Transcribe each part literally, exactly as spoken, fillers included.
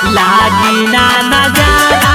लागी ना नजारा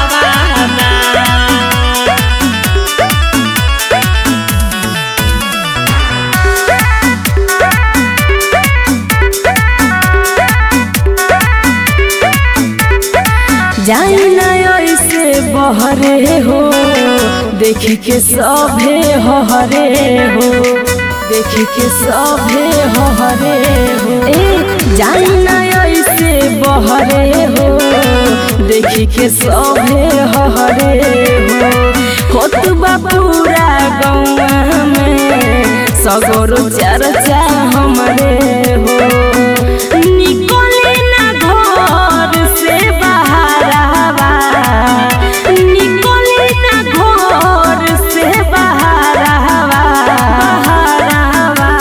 जाई ना ऐसे बहरे हो देखी के सभे हरे हो देखी के सभे हरे हो ए जाई ना ऐसे बहरे हो देखी के सभे हरे हो होतबा पूरा गौवा में सगरो चर्चा हमरे हो निकले ना घर से बहारवा निकले ना घर से बहारवा बहारवा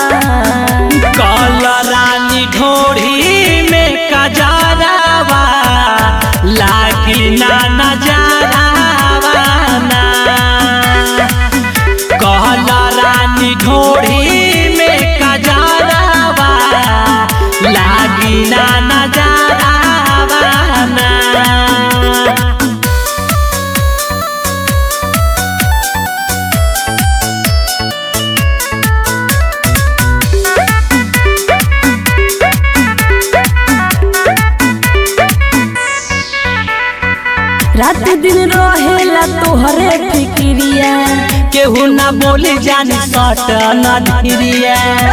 कलरानी ढोढ़ी में कजरावा लागी ना नजारावा ना कलरानी ढोढ़ी में कजरावा लागी ना नजारावा ना रात दिन रहेला तोहरे फिक्रिया केहू ना बोली जानी सट नरिया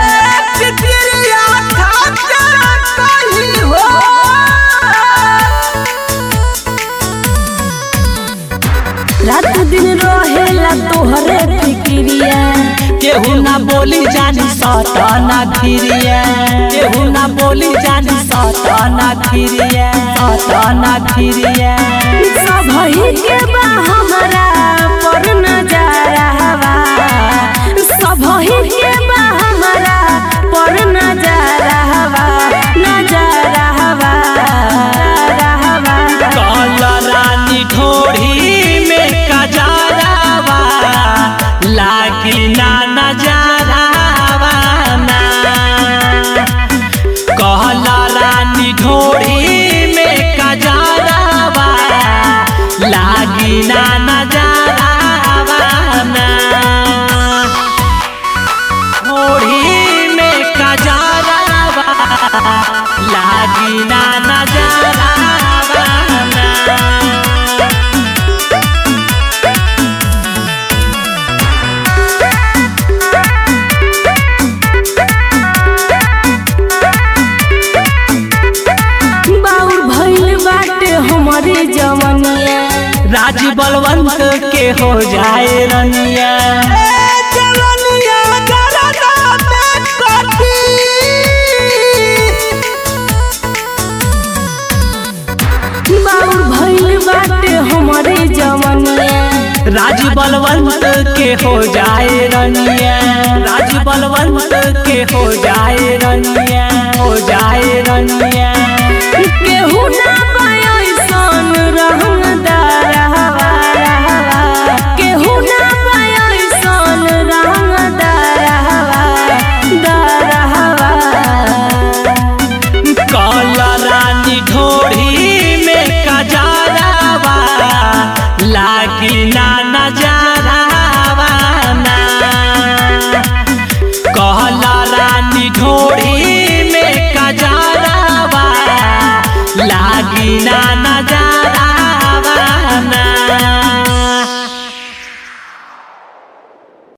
रात दिन रहेला तोहरे फिक्रिया केहू ना बोली जानी सट नरिया केहू ना बोली जानी सट नरिया सट नरिया सबही के बा हमरा पर नजारावा सबही के बा हमरा पर नजारावा नजारावा नजारावा कलरानी ढोढ़ी में कजरावा लागी ना नजारावा ना कलरानी ढोढ़ी में कजरावा लागी ना नजारावा ना ढोढ़ी में कजरावा लागी ना नजारावा ना बाउर भइल बाटे हमारी जवनिया राज बलवंत के हो जाए रनिया बाउर भइल बाटे हमारी जवनिया राज बलवंत के हो जाए रनिया राज बलवंत के हो जाए रनिया हो जाए रनिया केहू ना पायसन रंगदारवा केहू ना पायसन रंगदारवा दारवा कलरानी ढोढ़ी में कजरावा लागी ना नजारावा ना कलरानी ढोढ़ी